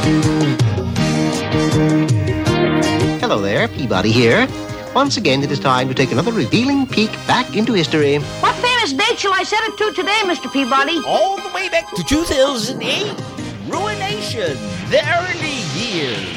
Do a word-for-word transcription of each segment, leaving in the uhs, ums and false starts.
Hello there, Peabody here. Once again, it is time to take another revealing peek back into history. What famous date shall I set it to today, Mister Peabody? All the way back to two thousand eight. Ruination, the early years.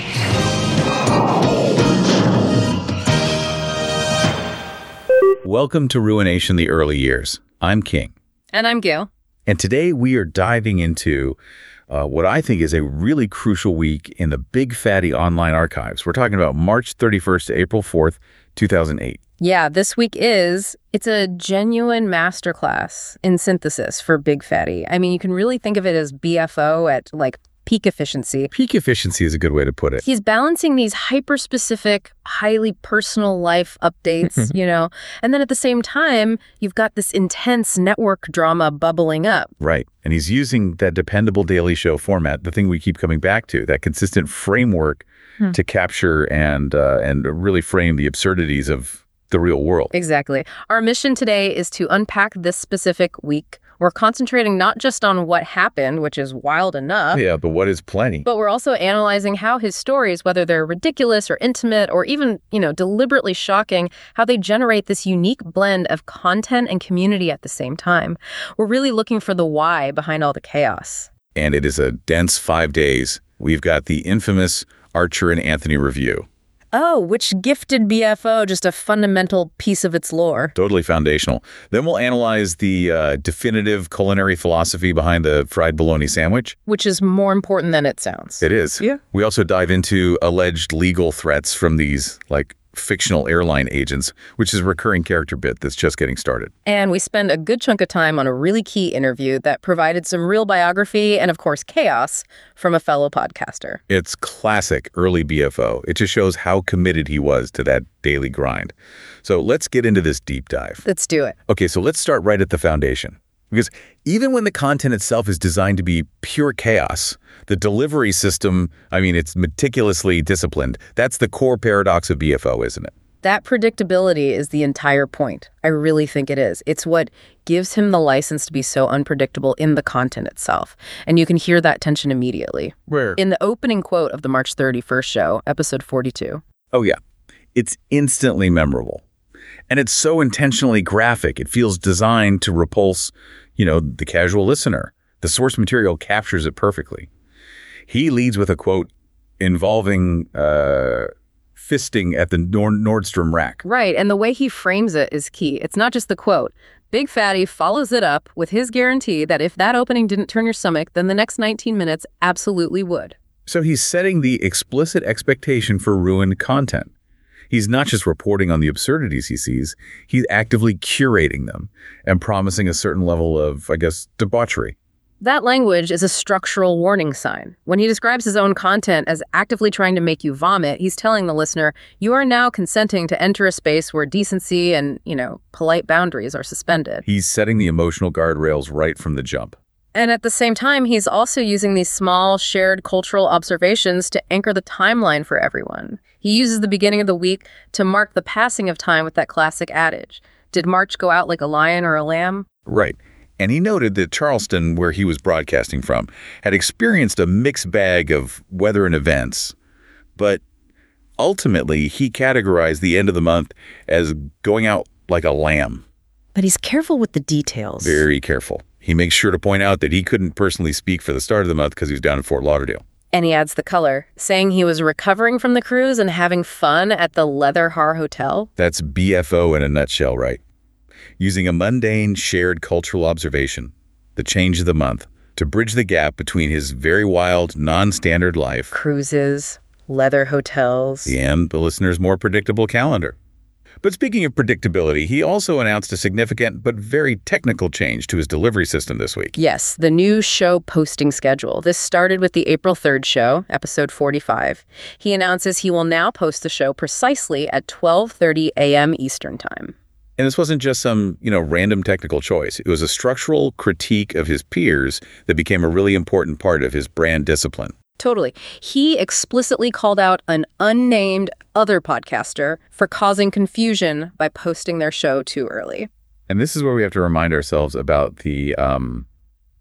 Welcome to Ruination, the early years. I'm King. And I'm Gail. And today we are diving into uh, what I think is a really crucial week in the big fatty online archives. We're talking about March thirty-first to April fourth, two thousand eight. Yeah, this week is, it's a genuine masterclass in synthesis for Big Fatty. I mean, you can really think of it as B F O at like peak efficiency. Peak efficiency is a good way to put it. He's balancing these hyper-specific, highly personal life updates, you know, and then at the same time, you've got this intense network drama bubbling up. Right. And he's using that dependable Daily Show format, the thing we keep coming back to, that consistent framework hmm. to capture and uh, and really frame the absurdities of the real world. Exactly. Our mission today is to unpack this specific week. We're concentrating not just on what happened, which is wild enough. Yeah, but what is plenty. But we're also analyzing how his stories, whether they're ridiculous or intimate or even, you know, deliberately shocking, how they generate this unique blend of content and community at the same time. We're really looking for the why behind all the chaos. And it is a dense five days. We've got the infamous Archer and Anthony review. Oh, which gifted B F O just a fundamental piece of its lore. Totally foundational. Then we'll analyze the uh, definitive culinary philosophy behind the fried bologna sandwich. Which is more important than it sounds. It is. Yeah. We also dive into alleged legal threats from these, like, fictional airline agents, which is a recurring character bit that's just getting started. And we spend a good chunk of time on a really key interview that provided some real biography and, of course, chaos from a fellow podcaster. It's classic early B F O. It just shows how committed he was to that daily grind. So let's get into this deep dive. Let's do it. Okay, so let's start right at the foundation. Because even when the content itself is designed to be pure chaos, the delivery system, I mean, it's meticulously disciplined. That's the core paradox of B F O, isn't it? That predictability is the entire point. I really think it is. It's what gives him the license to be so unpredictable in the content itself. And you can hear that tension immediately. Where? In the opening quote of the March thirty-first show, episode forty-two. Oh, yeah. It's instantly memorable. And it's so intentionally graphic. It feels designed to repulse, you know, the casual listener. The source material captures it perfectly. He leads with a quote involving uh, fisting at the Nord- Nordstrom rack. Right, and the way he frames it is key. It's not just the quote. Big Fatty follows it up with his guarantee that if that opening didn't turn your stomach, then the next nineteen minutes absolutely would. So he's setting the explicit expectation for ruined content. He's not just reporting on the absurdities he sees, he's actively curating them and promising a certain level of, I guess, debauchery. That language is a structural warning sign. When he describes his own content as actively trying to make you vomit, he's telling the listener, you are now consenting to enter a space where decency and, you know, polite boundaries are suspended. He's setting the emotional guardrails right from the jump. And at the same time, he's also using these small, shared cultural observations to anchor the timeline for everyone. He uses the beginning of the week to mark the passing of time with that classic adage. Did March go out like a lion or a lamb? Right. And he noted that Charleston, where he was broadcasting from, had experienced a mixed bag of weather and events. But ultimately, he categorized the end of the month as going out like a lamb. But he's careful with the details. Very careful. He makes sure to point out that he couldn't personally speak for the start of the month because he was down in Fort Lauderdale. And he adds the color, saying he was recovering from the cruise and having fun at the Leather Har Hotel. That's B F O in a nutshell, right? Using a mundane, shared cultural observation, the change of the month, to bridge the gap between his very wild, non-standard life, cruises, leather hotels, and the listener's more predictable calendar. But speaking of predictability, he also announced a significant but very technical change to his delivery system this week. Yes, the new show posting schedule. This started with the April third show, episode forty-five. He announces he will now post the show precisely at twelve thirty a.m. Eastern Time. And this wasn't just some, you know, random technical choice. It was a structural critique of his peers that became a really important part of his brand discipline. Totally. He explicitly called out an unnamed other podcaster for causing confusion by posting their show too early. And this is where we have to remind ourselves about the um,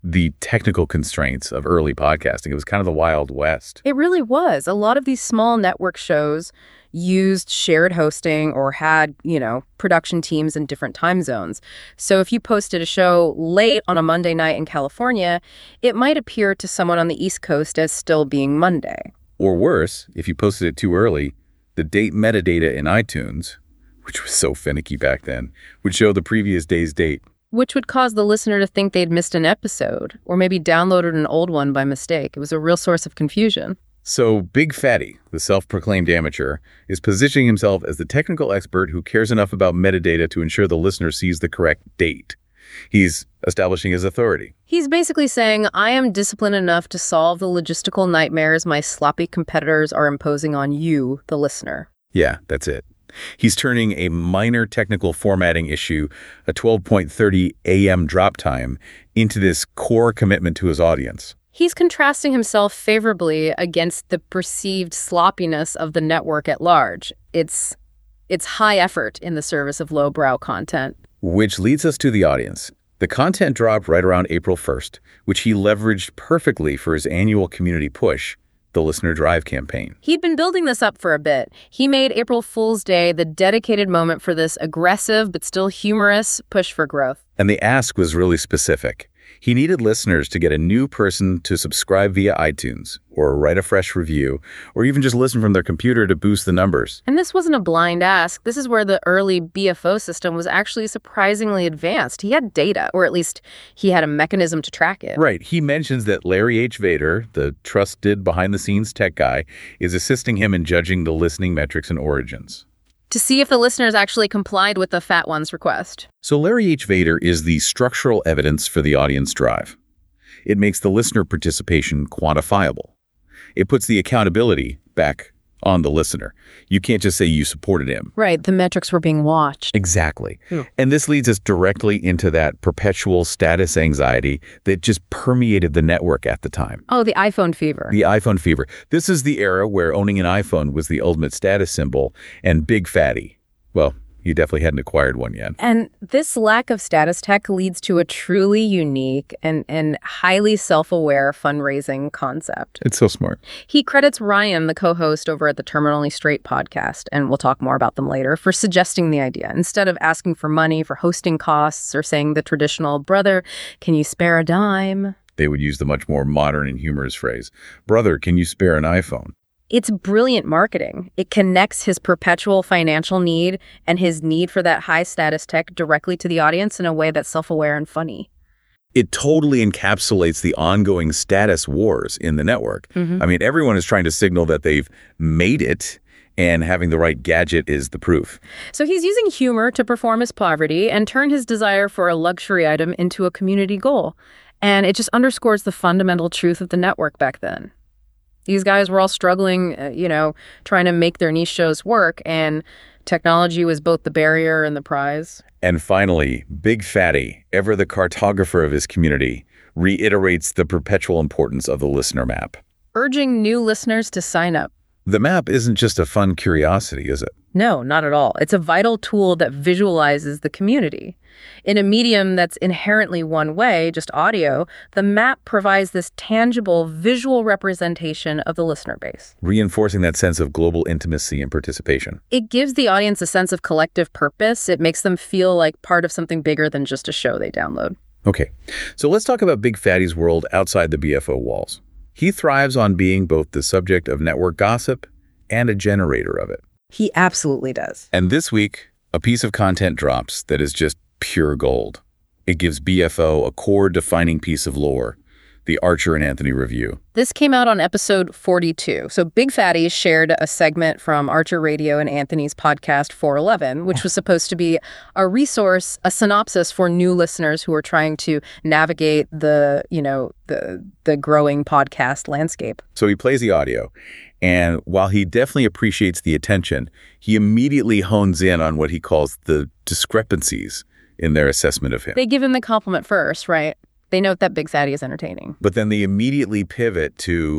the technical constraints of early podcasting. It was kind of the Wild West. It really was. A lot of these small network shows used shared hosting or had, you know, production teams in different time zones. So if you posted a show late on a Monday night in California, it might appear to someone on the East Coast as still being Monday. Or worse, if you posted it too early, the date metadata in iTunes, which was so finicky back then, would show the previous day's date. Which would cause the listener to think they'd missed an episode or maybe downloaded an old one by mistake. It was a real source of confusion. So Big Fatty, the self-proclaimed amateur, is positioning himself as the technical expert who cares enough about metadata to ensure the listener sees the correct date. He's establishing his authority. He's basically saying, I am disciplined enough to solve the logistical nightmares my sloppy competitors are imposing on you, the listener. Yeah, that's it. He's turning a minor technical formatting issue, a twelve point three a m drop time, into this core commitment to his audience. He's contrasting himself favorably against the perceived sloppiness of the network at large. It's it's high effort in the service of lowbrow content. Which leads us to the audience. The content dropped right around April first, which he leveraged perfectly for his annual community push, the Listener Drive campaign. He'd been building this up for a bit. He made April Fool's Day the dedicated moment for this aggressive but still humorous push for growth. And the ask was really specific. He needed listeners to get a new person to subscribe via iTunes, or write a fresh review, or even just listen from their computer to boost the numbers. And this wasn't a blind ask. This is where the early B F O system was actually surprisingly advanced. He had data, or at least he had a mechanism to track it. Right. He mentions that Larry H. Vader, the trusted behind-the-scenes tech guy, is assisting him in judging the listening metrics and origins. To see if the listeners actually complied with the Fat One's request. So Larry H. Vader is the structural evidence for the audience drive. It makes the listener participation quantifiable. It puts the accountability back on the listener. You can't just say you supported him. Right, the metrics were being watched. Exactly. Yeah. And this leads us directly into that perpetual status anxiety that just permeated the network at the time. Oh, the iPhone fever. The iPhone fever. This is the era where owning an iPhone was the ultimate status symbol, and Big Fatty, well, you definitely hadn't acquired one yet. And this lack of status tech leads to a truly unique and, and highly self-aware fundraising concept. It's so smart. He credits Ryan, the co-host over at the Terminally Straight podcast, and we'll talk more about them later, for suggesting the idea. Instead of asking for money for hosting costs or saying the traditional, brother, can you spare a dime? They would use the much more modern and humorous phrase, brother, can you spare an iPhone? It's brilliant marketing. It connects his perpetual financial need and his need for that high-status tech directly to the audience in a way that's self-aware and funny. It totally encapsulates the ongoing status wars in the network. Mm-hmm. I mean, everyone is trying to signal that they've made it, and having the right gadget is the proof. So he's using humor to perform his poverty and turn his desire for a luxury item into a community goal. And it just underscores the fundamental truth of the network back then. These guys were all struggling, uh, you know, trying to make their niche shows work, and technology was both the barrier and the prize. And finally, Big Fatty, ever the cartographer of his community, reiterates the perpetual importance of the listener map. Urging new listeners to sign up. The map isn't just a fun curiosity, is it? No, not at all. It's a vital tool that visualizes the community. In a medium that's inherently one way, just audio, the map provides this tangible visual representation of the listener base, reinforcing that sense of global intimacy and participation. It gives the audience a sense of collective purpose. It makes them feel like part of something bigger than just a show they download. Okay, so let's talk about Big Fatty's world outside the B F O walls. He thrives on being both the subject of network gossip and a generator of it. He absolutely does. And this week, a piece of content drops that is just pure gold. It gives B F O a core-defining piece of lore, the Archer and Anthony review. This came out on episode forty-two. So Big Fatty shared a segment from Archer Radio and Anthony's podcast four eleven, which was supposed to be a resource, a synopsis for new listeners who are trying to navigate the, you know, the the growing podcast landscape. So he plays the audio, and while he definitely appreciates the attention, he immediately hones in on what he calls the discrepancies in their assessment of him. They give him the compliment first, right? They note that Big Fatty is entertaining. But then they immediately pivot to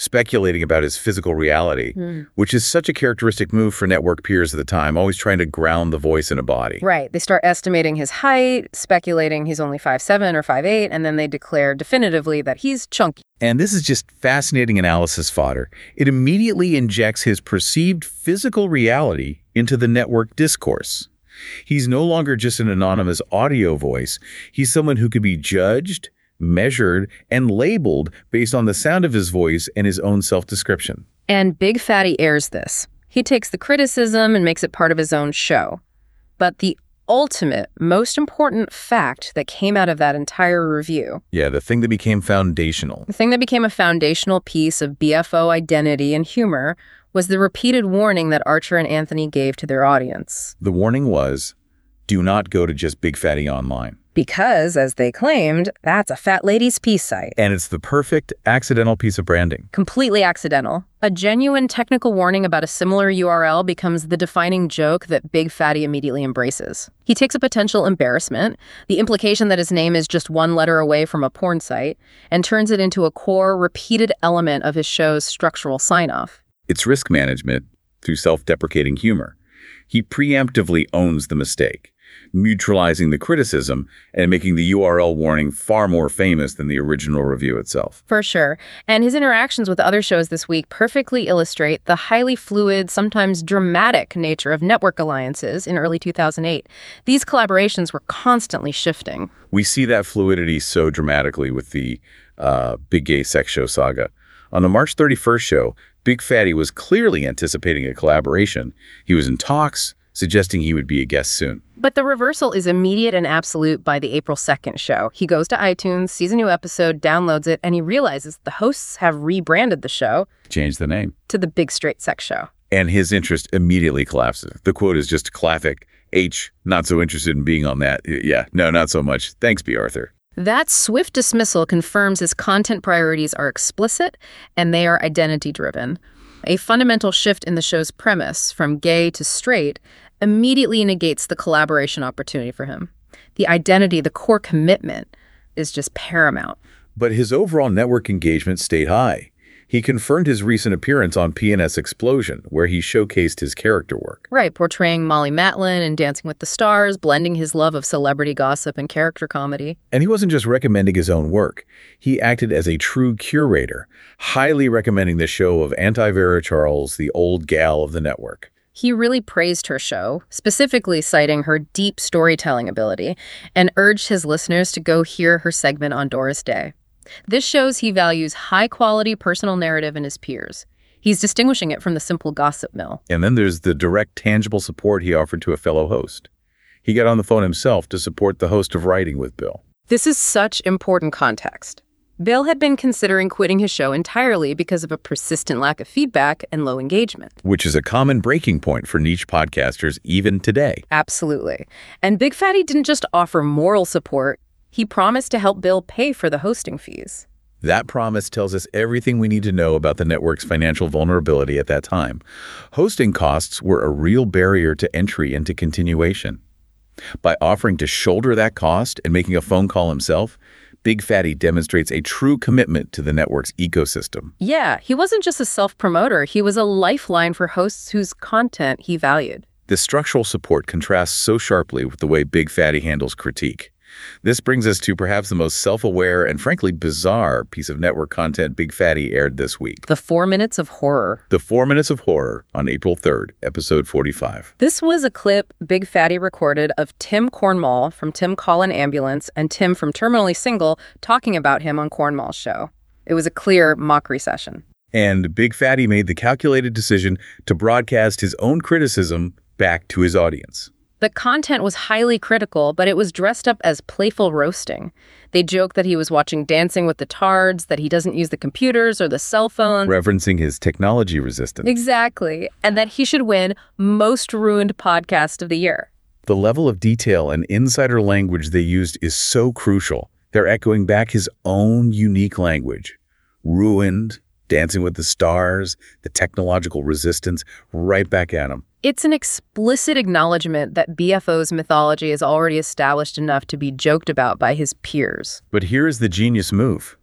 speculating about his physical reality, mm. which is such a characteristic move for network peers at the time, always trying to ground the voice in a body. Right. They start estimating his height, speculating he's only five seven or five eight, and then they declare definitively that he's chunky. And this is just fascinating analysis fodder. It immediately injects his perceived physical reality into the network discourse. He's no longer just an anonymous audio voice. He's someone who could be judged, measured, and labeled based on the sound of his voice and his own self-description. And Big Fatty airs this. He takes the criticism and makes it part of his own show. But the ultimate, most important fact that came out of that entire review. Yeah, the thing that became foundational. The thing that became a foundational piece of B F O identity and humor was the repeated warning that Archer and Anthony gave to their audience. The warning was, do not go to just Big Fatty Online. Because, as they claimed, that's a fat lady's peace site. And it's the perfect accidental piece of branding. Completely accidental. A genuine technical warning about a similar U R L becomes the defining joke that Big Fatty immediately embraces. He takes a potential embarrassment, the implication that his name is just one letter away from a porn site, and turns it into a core, repeated element of his show's structural sign-off. It's risk management through self-deprecating humor. He preemptively owns the mistake, neutralizing the criticism and making the U R L warning far more famous than the original review itself. For sure. And his interactions with other shows this week perfectly illustrate the highly fluid, sometimes dramatic nature of network alliances in early two thousand eight. These collaborations were constantly shifting. We see that fluidity so dramatically with the uh, Big Gay Sex Show saga. On the March thirty-first show, Big Fatty was clearly anticipating a collaboration. He was in talks, suggesting he would be a guest soon. But the reversal is immediate and absolute by the April second show. He goes to iTunes, sees a new episode, downloads it, and he realizes the hosts have rebranded the show. Changed the name. To the Big Straight Sex Show. And his interest immediately collapses. The quote is just classic. H, not so interested in being on that. Yeah, no, not so much. Thanks, B. Arthur. That swift dismissal confirms his content priorities are explicit and they are identity-driven. A fundamental shift in the show's premise, from gay to straight, immediately negates the collaboration opportunity for him. The identity, the core commitment, is just paramount. But his overall network engagement stayed high. He confirmed his recent appearance on P N S Explosion, where he showcased his character work. Right, portraying Molly Matlin in Dancing with the Stars, blending his love of celebrity gossip and character comedy. And he wasn't just recommending his own work. He acted as a true curator, highly recommending the show of Auntie Vera Charles, the old gal of the network. He really praised her show, specifically citing her deep storytelling ability, and urged his listeners to go hear her segment on Doris Day. This shows he values high-quality personal narrative in his peers. He's distinguishing it from the simple gossip mill. And then there's the direct, tangible support he offered to a fellow host. He got on the phone himself to support the host of Writing with Bill. This is such important context. Bill had been considering quitting his show entirely because of a persistent lack of feedback and low engagement. Which is a common breaking point for niche podcasters even today. Absolutely. And Big Fatty didn't just offer moral support. He promised to help Bill pay for the hosting fees. That promise tells us everything we need to know about the network's financial vulnerability at that time. Hosting costs were a real barrier to entry into continuation. By offering to shoulder that cost and making a phone call himself, Big Fatty demonstrates a true commitment to the network's ecosystem. Yeah, he wasn't just a self-promoter. He was a lifeline for hosts whose content he valued. This structural support contrasts so sharply with the way Big Fatty handles critique. This brings us to perhaps the most self-aware and frankly bizarre piece of network content Big Fatty aired this week. The Four Minutes of Horror. The Four Minutes of Horror on April third, episode forty-five. This was a clip Big Fatty recorded of Tim Cornwall from Tim Callin Ambulance and Tim from Terminally Single talking about him on Cornwall's show. It was a clear mockery session. And Big Fatty made the calculated decision to broadcast his own criticism back to his audience. The content was highly critical, but it was dressed up as playful roasting. They joked that he was watching Dancing with the Tards, that he doesn't use the computers or the cell phone. Referencing his technology resistance. Exactly. And that he should win Most Ruined Podcast of the Year. The level of detail and insider language they used is so crucial. They're echoing back his own unique language. Ruined, Dancing with the Stars, the technological resistance, right back at him. It's an explicit acknowledgement that B F O's mythology is already established enough to be joked about by his peers. But here is the genius move.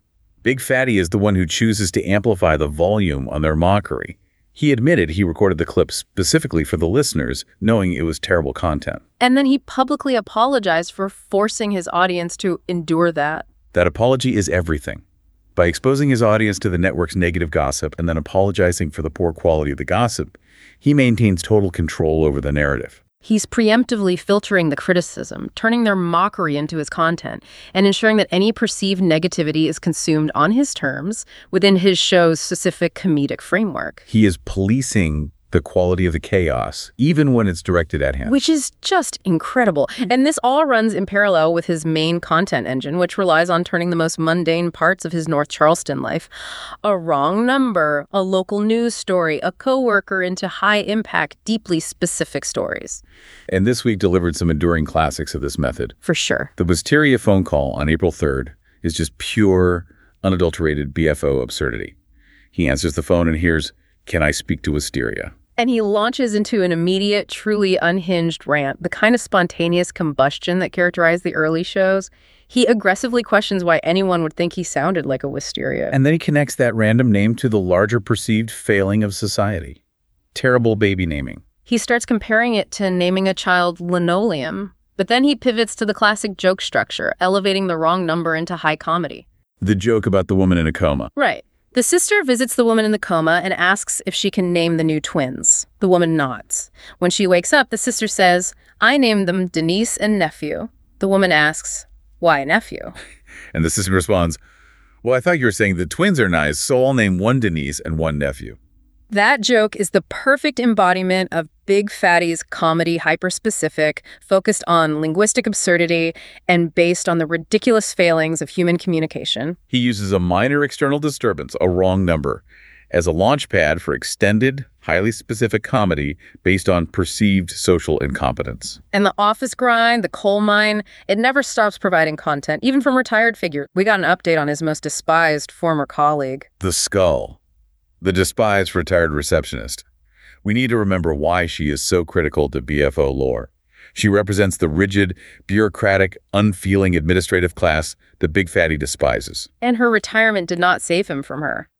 Big Fatty is the one who chooses to amplify the volume on their mockery. He admitted he recorded the clip specifically for the listeners, knowing it was terrible content. And then he publicly apologized for forcing his audience to endure that. That apology is everything. By exposing his audience to the network's negative gossip and then apologizing for the poor quality of the gossip, he maintains total control over the narrative. He's preemptively filtering the criticism, turning their mockery into his content, and ensuring that any perceived negativity is consumed on his terms within his show's specific comedic framework. He is policing the quality of the chaos, even when it's directed at him. Which is just incredible. And this all runs in parallel with his main content engine, which relies on turning the most mundane parts of his North Charleston life, a wrong number, a local news story, a coworker, into high-impact, deeply specific stories. And this week delivered some enduring classics of this method. For sure. The Wisteria phone call on April third is just pure, unadulterated B F O absurdity. He answers the phone and hears, "Can I speak to Wisteria?" And he launches into an immediate, truly unhinged rant, the kind of spontaneous combustion that characterized the early shows. He aggressively questions why anyone would think he sounded like a Wisteria. And then he connects that random name to the larger perceived failing of society. Terrible baby naming. He starts comparing it to naming a child linoleum, but then he pivots to the classic joke structure, elevating the wrong number into high comedy. The joke about the woman in a coma. Right. The sister visits the woman in the coma and asks if she can name the new twins. The woman nods. When she wakes up, the sister says, "I named them Denise and Nephew." The woman asks, "Why nephew?" And the sister responds, "Well, I thought you were saying the twins are nice, so I'll name one Denise and one Nephew." That joke is the perfect embodiment of Big Fatty's comedy, hyper-specific, focused on linguistic absurdity, and based on the ridiculous failings of human communication. He uses a minor external disturbance, a wrong number, as a launch pad for extended, highly specific comedy based on perceived social incompetence. And the office grind, the coal mine, it never stops providing content, even from retired figures. We got an update on his most despised former colleague. The Skull. The despised retired receptionist. We need to remember why she is so critical to B F O lore. She represents the rigid, bureaucratic, unfeeling administrative class that Big Fatty despises. And her retirement did not save him from her.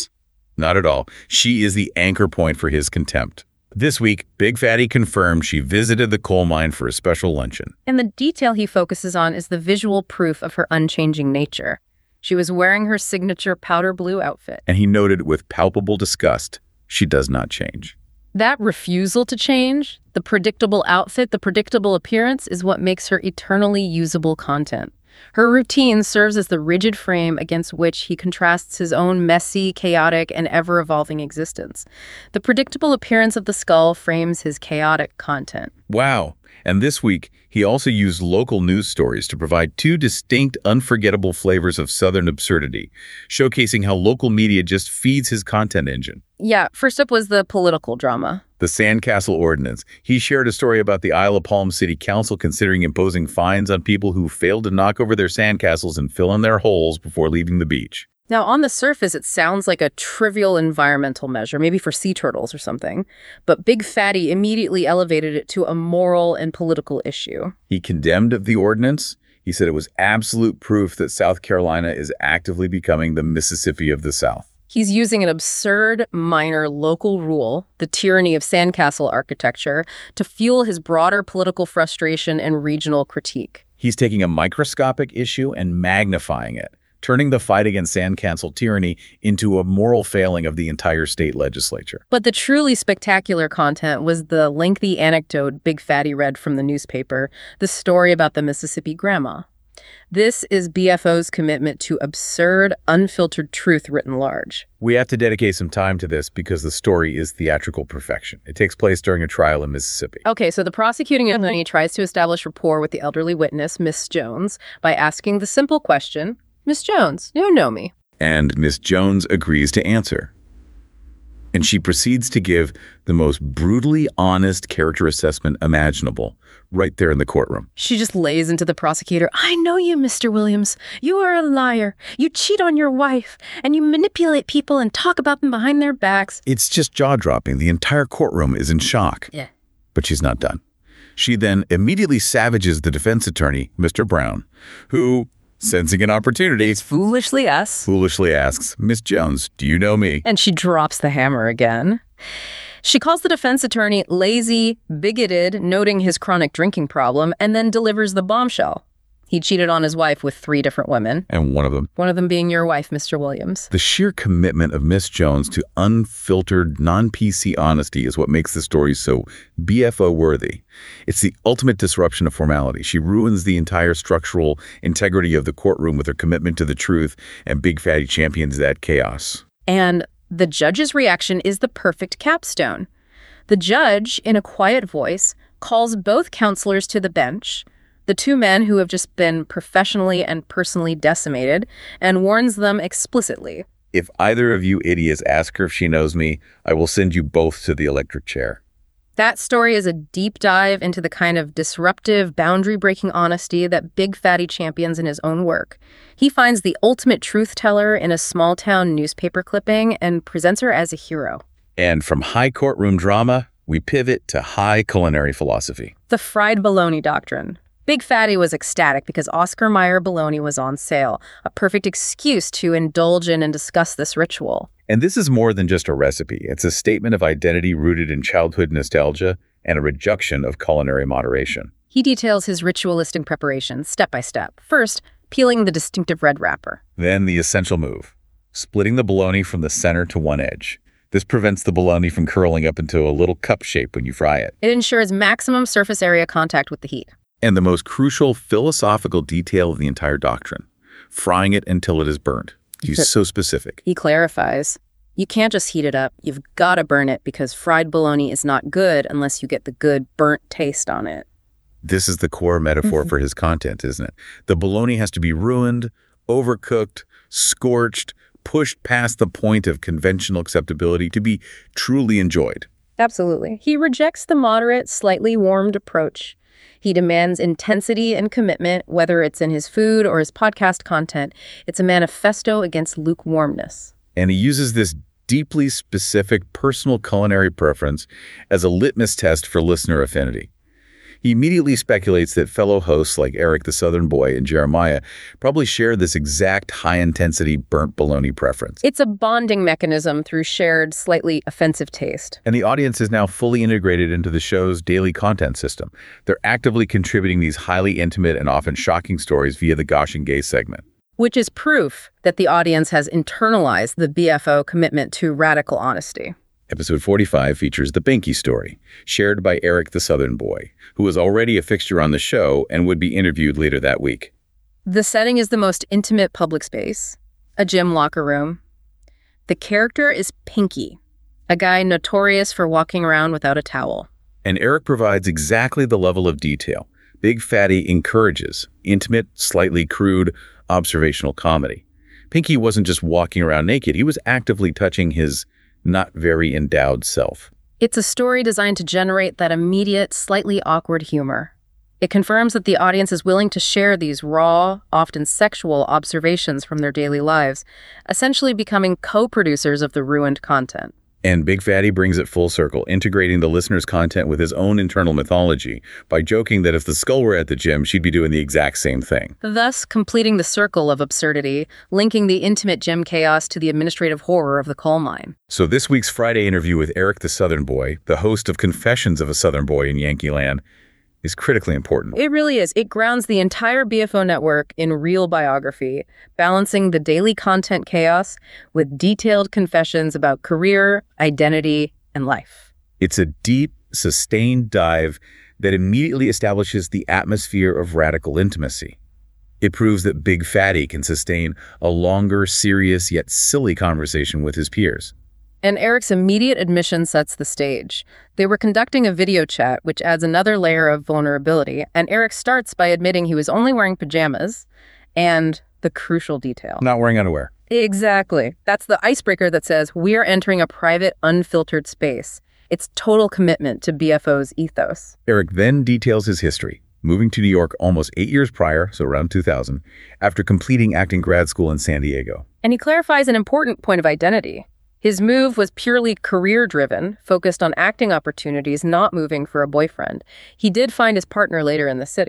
Not at all. She is the anchor point for his contempt. This week, Big Fatty confirmed she visited the coal mine for a special luncheon. And the detail he focuses on is the visual proof of her unchanging nature. She was wearing her signature powder blue outfit. And he noted with palpable disgust, she does not change. That refusal to change, the predictable outfit, the predictable appearance, is what makes her eternally usable content. Her routine serves as the rigid frame against which he contrasts his own messy, chaotic, and ever-evolving existence. The predictable appearance of the skull frames his chaotic content. Wow. And this week, he also used local news stories to provide two distinct, unforgettable flavors of Southern absurdity, showcasing how local media just feeds his content engine. Yeah, first up was the political drama. The Sandcastle Ordinance. He shared a story about the Isle of Palm City Council considering imposing fines on people who failed to knock over their sandcastles and fill in their holes before leaving the beach. Now, on the surface, it sounds like a trivial environmental measure, maybe for sea turtles or something, but Big Fatty immediately elevated it to a moral and political issue. He condemned the ordinance. He said it was absolute proof that South Carolina is actively becoming the Mississippi of the South. He's using an absurd, minor local rule, the tyranny of sandcastle architecture, to fuel his broader political frustration and regional critique. He's taking a microscopic issue and magnifying it, turning the fight against sandcastle tyranny into a moral failing of the entire state legislature. But the truly spectacular content was the lengthy anecdote Big Fatty read from the newspaper, the story about the Mississippi grandma. This is B F O's commitment to absurd, unfiltered truth written large. We have to dedicate some time to this because the story is theatrical perfection. It takes place during a trial in Mississippi. Okay, so the prosecuting attorney tries to establish rapport with the elderly witness, Miss Jones, by asking the simple question, "Miss Jones, you know me?" And Miss Jones agrees to answer. And she proceeds to give the most brutally honest character assessment imaginable right there in the courtroom. She just lays into the prosecutor, "I know you, Mister Williams. You are a liar. You cheat on your wife, and you manipulate people and talk about them behind their backs." It's just jaw-dropping. The entire courtroom is in shock. Yeah. But she's not done. She then immediately savages the defense attorney, Mister Brown, who, Sensing an opportunity, Foolishly us. foolishly asks, Miss Jones, do you know me? And she drops the hammer again. She calls the defense attorney lazy, bigoted, noting his chronic drinking problem, and then delivers the bombshell. He cheated on his wife with three different women, And one of them. one of them being your wife, Mister Williams. The sheer commitment of Miss Jones to unfiltered, non-P C honesty is what makes the story so B F O-worthy. It's the ultimate disruption of formality. She ruins the entire structural integrity of the courtroom with her commitment to the truth, and Big Fatty champions that chaos. And the judge's reaction is the perfect capstone. The judge, in a quiet voice, calls both counselors to the bench, the two men who have just been professionally and personally decimated, and warns them explicitly. If either of you idiots ask her if she knows me, I will send you both to the electric chair. That story is a deep dive into the kind of disruptive, boundary-breaking honesty that Big Fatty champions in his own work. He finds the ultimate truth teller in a small-town newspaper clipping and presents her as a hero. And from high courtroom drama, we pivot to high culinary philosophy. The fried bologna doctrine. Big Fatty was ecstatic because Oscar Mayer bologna was on sale, a perfect excuse to indulge in and discuss this ritual. And this is more than just a recipe. It's a statement of identity rooted in childhood nostalgia and a rejection of culinary moderation. He details his ritualistic preparation step by step. First, peeling the distinctive red wrapper. Then the essential move, splitting the bologna from the center to one edge. This prevents the bologna from curling up into a little cup shape when you fry it. It ensures maximum surface area contact with the heat. And the most crucial philosophical detail of the entire doctrine, frying it until it is burnt. He's so specific. He clarifies, you can't just heat it up. You've got to burn it because fried bologna is not good unless you get the good burnt taste on it. This is the core metaphor for his content, isn't it? The bologna has to be ruined, overcooked, scorched, pushed past the point of conventional acceptability to be truly enjoyed. Absolutely. He rejects the moderate, slightly warmed approach. He demands intensity and commitment, whether it's in his food or his podcast content. It's a manifesto against lukewarmness. And he uses this deeply specific personal culinary preference as a litmus test for listener affinity. He immediately speculates that fellow hosts like Eric the Southern Boy and Jeremiah probably share this exact high-intensity burnt bologna preference. It's a bonding mechanism through shared, slightly offensive taste. And the audience is now fully integrated into the show's daily content system. They're actively contributing these highly intimate and often shocking stories via the Gosh and Gay segment. Which is proof that the audience has internalized the B F O commitment to radical honesty. Episode forty-five features the Binky story, shared by Eric the Southern Boy, who was already a fixture on the show and would be interviewed later that week. The setting is the most intimate public space, a gym locker room. The character is Pinky, a guy notorious for walking around without a towel. And Eric provides exactly the level of detail Big Fatty encourages: intimate, slightly crude, observational comedy. Pinky wasn't just walking around naked, he was actively touching his not very endowed self. It's a story designed to generate that immediate, slightly awkward humor. It confirms that the audience is willing to share these raw, often sexual observations from their daily lives, essentially becoming co-producers of the ruined content. And Big Fatty brings it full circle, integrating the listener's content with his own internal mythology by joking that if the skull were at the gym, she'd be doing the exact same thing. Thus, completing the circle of absurdity, linking the intimate gym chaos to the administrative horror of the coal mine. So this week's Friday interview with Eric the Southern Boy, the host of Confessions of a Southern Boy in Yankee Land, is critically important. It really is. It grounds the entire B F O network in real biography, balancing the daily content chaos with detailed confessions about career, identity, and life. It's a deep, sustained dive that immediately establishes the atmosphere of radical intimacy. It proves that Big Fatty can sustain a longer, serious, yet silly conversation with his peers. And Eric's immediate admission sets the stage. They were conducting a video chat, which adds another layer of vulnerability, and Eric starts by admitting he was only wearing pajamas, and the crucial detail. Not wearing underwear. Exactly. That's the icebreaker that says we are entering a private, unfiltered space. It's total commitment to B F O's ethos. Eric then details his history, moving to New York almost eight years prior, so around two thousand, after completing acting grad school in San Diego. And he clarifies an important point of identity. His move was purely career-driven, focused on acting opportunities, not moving for a boyfriend. He did find his partner later in the city.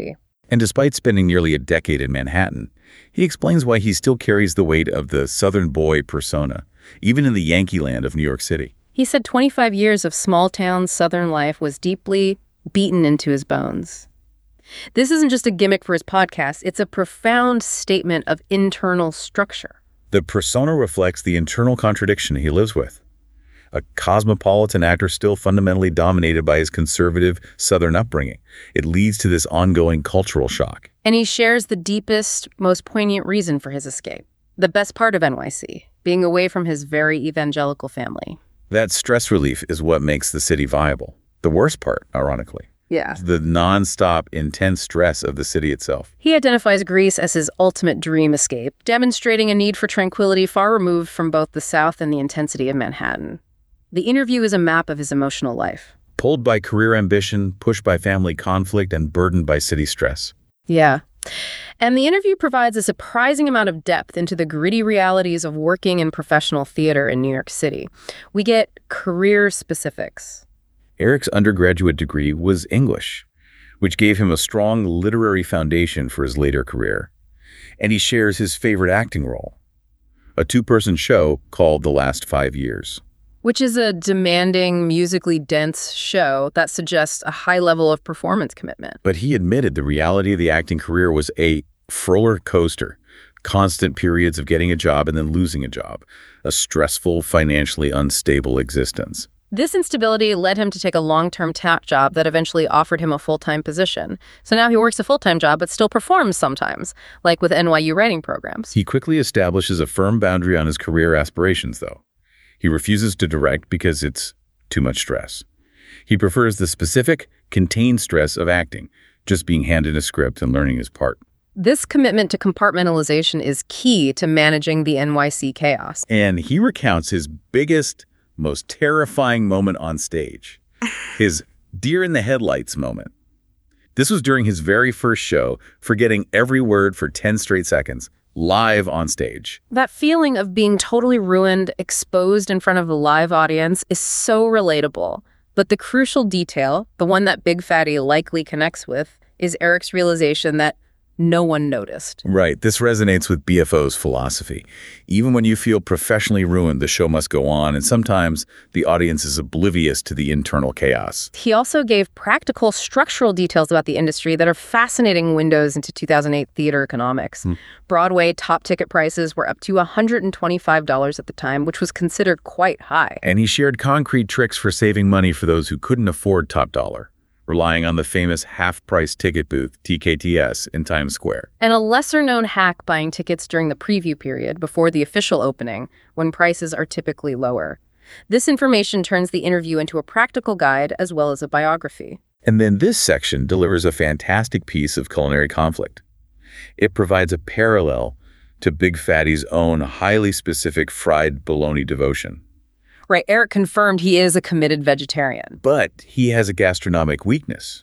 And despite spending nearly a decade in Manhattan, he explains why he still carries the weight of the Southern boy persona, even in the Yankee land of New York City. He said twenty-five years of small-town Southern life was deeply beaten into his bones. This isn't just a gimmick for his podcast. It's a profound statement of internal structure. The persona reflects the internal contradiction he lives with. A cosmopolitan actor still fundamentally dominated by his conservative Southern upbringing. It leads to this ongoing cultural shock. And he shares the deepest, most poignant reason for his escape. The best part of N Y C, being away from his very evangelical family. That stress relief is what makes the city viable. The worst part, ironically. Yeah. The nonstop, intense stress of the city itself. He identifies Greece as his ultimate dream escape, demonstrating a need for tranquility far removed from both the South and the intensity of Manhattan. The interview is a map of his emotional life. Pulled by career ambition, pushed by family conflict, and burdened by city stress. Yeah. And the interview provides a surprising amount of depth into the gritty realities of working in professional theater in New York City. We get career specifics. Eric's undergraduate degree was English, which gave him a strong literary foundation for his later career. And he shares his favorite acting role, a two-person show called The Last Five Years. Which is a demanding, musically dense show that suggests a high level of performance commitment. But he admitted the reality of the acting career was a roller coaster, constant periods of getting a job and then losing a job, a stressful, financially unstable existence. This instability led him to take a long-term tap job that eventually offered him a full-time position. So now he works a full-time job but still performs sometimes, like with N Y U writing programs. He quickly establishes a firm boundary on his career aspirations, though. He refuses to direct because it's too much stress. He prefers the specific, contained stress of acting, just being handed a script and learning his part. This commitment to compartmentalization is key to managing the N Y C chaos. And he recounts his biggest, most terrifying moment on stage, his deer-in-the-headlights moment. This was during his very first show, forgetting every word for ten straight seconds, live on stage. That feeling of being totally ruined, exposed in front of a live audience is so relatable. But the crucial detail, the one that Big Fatty likely connects with, is Eric's realization that no one noticed. Right. This resonates with B F O's philosophy. Even when you feel professionally ruined, the show must go on, and sometimes the audience is oblivious to the internal chaos. He also gave practical structural details about the industry that are fascinating windows into two thousand eight theater economics. Hmm. Broadway top ticket prices were up to one hundred twenty-five dollars at the time, which was considered quite high. And he shared concrete tricks for saving money for those who couldn't afford top dollar, relying on the famous half-price ticket booth, T K T S, in Times Square. And a lesser-known hack buying tickets during the preview period before the official opening, when prices are typically lower. This information turns the interview into a practical guide as well as a biography. And then this section delivers a fantastic piece of culinary conflict. It provides a parallel to Big Fatty's own highly specific fried bologna devotion. Right, Eric confirmed he is a committed vegetarian. But he has a gastronomic weakness.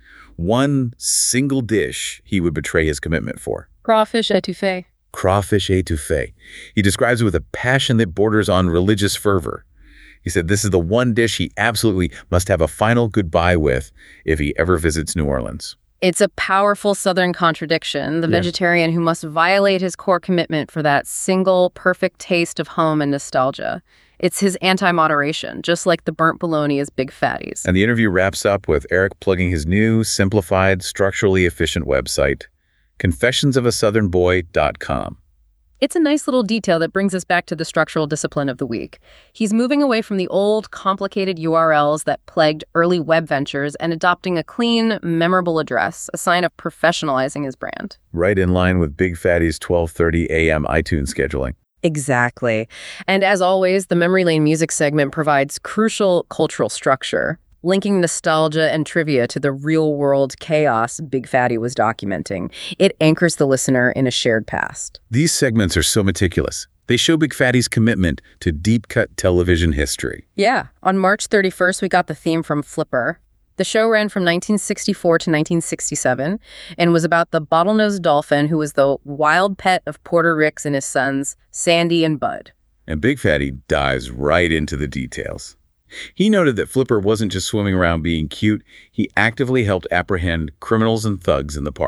One single dish he would betray his commitment for. Crawfish étouffée. Crawfish étouffée. He describes it with a passion that borders on religious fervor. He said this is the one dish he absolutely must have a final goodbye with if he ever visits New Orleans. It's a powerful Southern contradiction, the yeah. vegetarian who must violate his core commitment for that single perfect taste of home and nostalgia. It's his anti-moderation, just like the burnt bologna is Big Fatty's. And the interview wraps up with Eric plugging his new, simplified, structurally efficient website, confessions of a southern boy dot com. It's a nice little detail that brings us back to the structural discipline of the week. He's moving away from the old, complicated U R Ls that plagued early web ventures and adopting a clean, memorable address, a sign of professionalizing his brand. Right in line with Big Fatty's twelve thirty a m iTunes scheduling. Exactly. And as always, the Memory Lane music segment provides crucial cultural structure, linking nostalgia and trivia to the real-world chaos Big Fatty was documenting. It anchors the listener in a shared past. These segments are so meticulous. They show Big Fatty's commitment to deep-cut television history. Yeah. On March thirty-first, we got the theme from Flipper. The show ran from nineteen sixty-four to nineteen sixty-seven and was about the bottlenose dolphin who was the wild pet of Porter Ricks and his sons, Sandy and Bud. And Big Fatty dives right into the details. He noted that Flipper wasn't just swimming around being cute. He actively helped apprehend criminals and thugs in the park.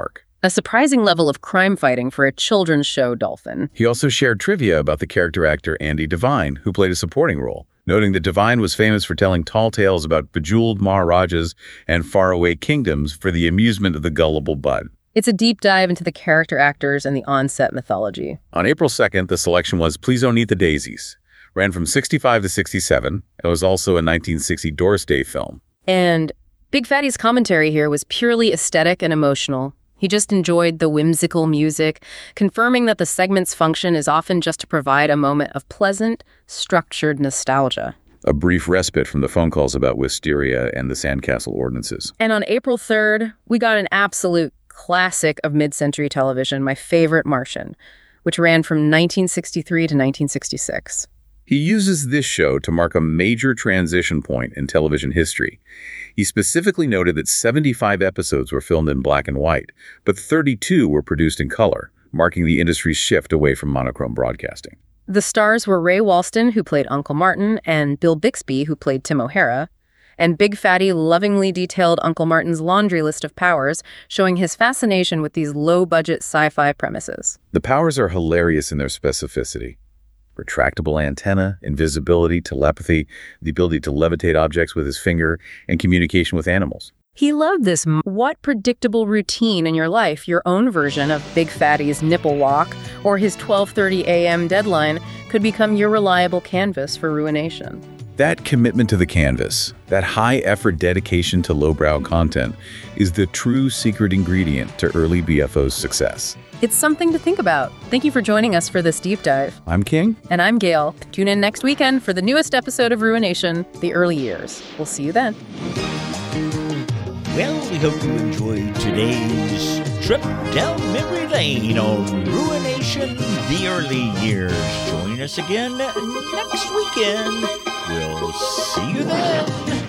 A surprising level of crime fighting for a children's show, Dolphin. He also shared trivia about the character actor Andy Devine, who played a supporting role, noting that Devine was famous for telling tall tales about bejeweled Maharajas and faraway kingdoms for the amusement of the gullible Bud. It's a deep dive into the character actors and the on-set mythology. On April second, the selection was Please Don't Eat the Daisies. Ran from sixty-five to sixty-seven. It was also a nineteen sixty Doris Day film. And Big Fatty's commentary here was purely aesthetic and emotional. He just enjoyed the whimsical music, confirming that the segment's function is often just to provide a moment of pleasant, structured nostalgia. A brief respite from the phone calls about wisteria and the Sandcastle ordinances. And on April third, we got an absolute classic of mid-century television, My Favorite Martian, which ran from nineteen sixty-three to nineteen sixty-six. He uses this show to mark a major transition point in television history. He specifically noted that seventy-five episodes were filmed in black and white, but thirty-two were produced in color, marking the industry's shift away from monochrome broadcasting. The stars were Ray Walston, who played Uncle Martin, and Bill Bixby, who played Tim O'Hara. And Big Fatty lovingly detailed Uncle Martin's laundry list of powers, showing his fascination with these low-budget sci-fi premises. The powers are hilarious in their specificity. Retractable antenna, invisibility, telepathy, the ability to levitate objects with his finger, and communication with animals. He loved this. What predictable routine in your life, your own version of Big Fatty's nipple walk or his twelve thirty a m deadline, could become your reliable canvas for ruination. That commitment to the canvas, that high-effort dedication to lowbrow content, is the true secret ingredient to early B F O's success. It's something to think about. Thank you for joining us for this deep dive. I'm King. And I'm Gail. Tune in next weekend for the newest episode of Ruination, The Early Years. We'll see you then. Well, we hope you enjoyed today's trip down memory lane on Ruination, The Early Years. Join us again next weekend. We'll see you then.